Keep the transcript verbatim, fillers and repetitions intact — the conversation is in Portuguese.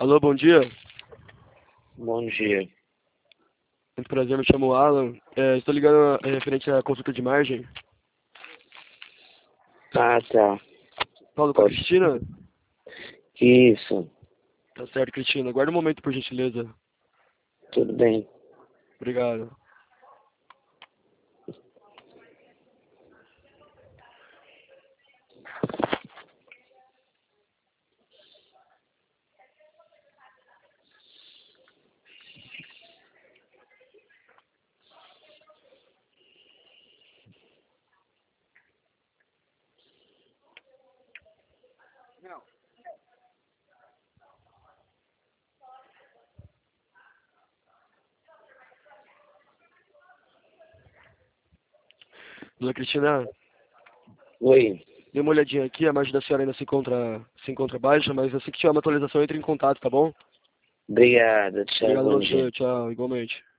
Alô, bom dia. Bom dia. Muito prazer, me chamo Alan. É, estou ligando é, referente à consulta de margem. Ah, tá. Falo com a Pode. Cristina? Isso. Tá certo, Cristina. Aguarda um momento, por gentileza. Tudo bem. Obrigado. Dona Cristina, Oi. dê uma olhadinha aqui. A margem da senhora ainda se encontra, se encontra baixa, mas assim que tiver uma atualização, entre em contato, tá bom? Obrigado. Tchau. Obrigado a Bom dia. você. Tchau, igualmente.